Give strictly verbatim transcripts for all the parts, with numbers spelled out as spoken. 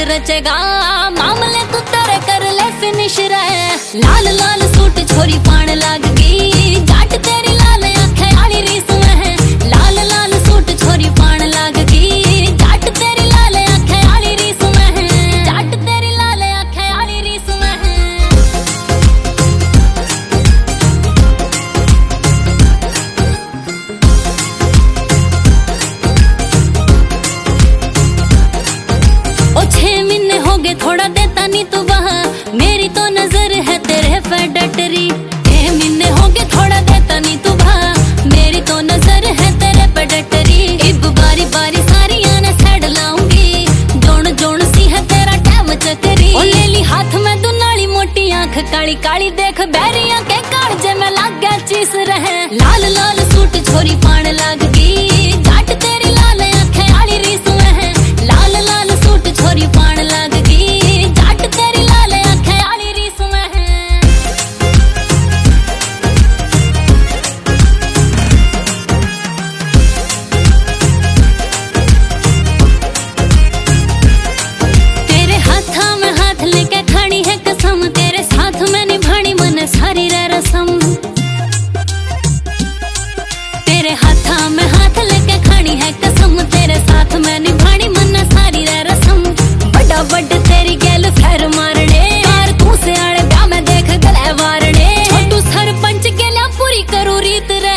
रचेगा मामले तू तेरे कर ले फिनिश रहे। लाल लाल सूट छोरी पान लाग गई जाट तेरी लाल आंखें आली रीस में है। लाल लाल सूट छोरी पान लाग गई जाट तेरी लाल आंखें आली रीस में है। जाट तेरी लाल आंखें आली रीस में है। ओ छह महीने हो गए थोड़ा देता नहीं तू वहाँ, मेरी तो नजर है तेरे पे डटरी। छह महीने हो गए थोड़ा देता नहीं तू वहाँ, मेरी तो नजर है तेरे पे डटरी। इब बारी बारी सारी आने सैड लाऊंगी, जोन जोन सी है तेरा टैम चकरी। ओ ले ली हाथ में तू नाली मोटी आंख काली काली देख बैरिया के कालजे में लाग गया चीस रहे। लाल लाल सूट छोरी पान लाग गई जाट तेरी लाल आंखें आली रीस में है। लाल लाल सूट छोरी पान लाग गई जाट तेरी लाल आंखें आली रीस में है। तेरे हाथा में हाथ लेके खड़ी है कसम, तेरे साथ में निभानी मन सारी रे रसम। तेरे हाथा में हाथ लेके खड़ी है कसम, तेरे साथ में निभानी मन सारी रे रसम। बड़ा बड़ तेरी गैल फैर मारने कार तू से आड़े ब्याह में देख गले वारने। छोटू सरपंच के लिया पूरी करू रीत रे।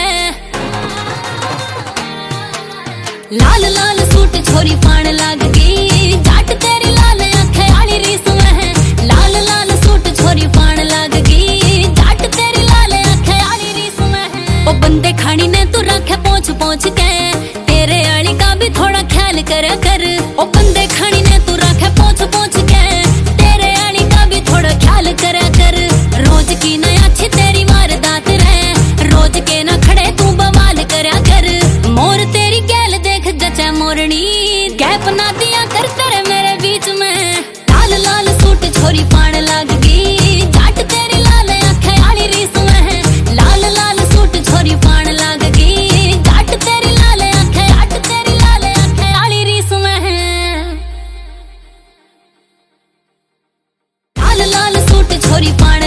लाल लाल सूट छोरी पान लाग गई जाट तेरी लाल आंखें आली रीस में है। लाल लाल सूट छोरी पान लाग गई जाट तेरी लाल आंखें आली रीस में है। ओ बंदे खानी ने तू रखे पहुंच पहुंच के, तेरे आली का भी थोड़ा ख्याल करा कर। ओ बंदे खानी ने तू रखे पहुंच पहुंच के, तेरे आली का भी थोड़ा ख्याल करा कर। रोज की न अच्छी तेरी वारदात रहे, रोज के न खड़े तू बवाल करा कर। मोर तेरी गैल देख जचा मोरनी, गैप ना दिया कर तेरे मेरे बीच में। लाल लाल सूट छोरी पान लाग गई जाट तेरी लाल आंखें आली रीस में है। लाल लाल सूट छोरी पान लाग गई जाट तेरी लाल आंखें जाट तेरी लाल आंखें आली रीस में है। लाल लाल सूट छोरी पान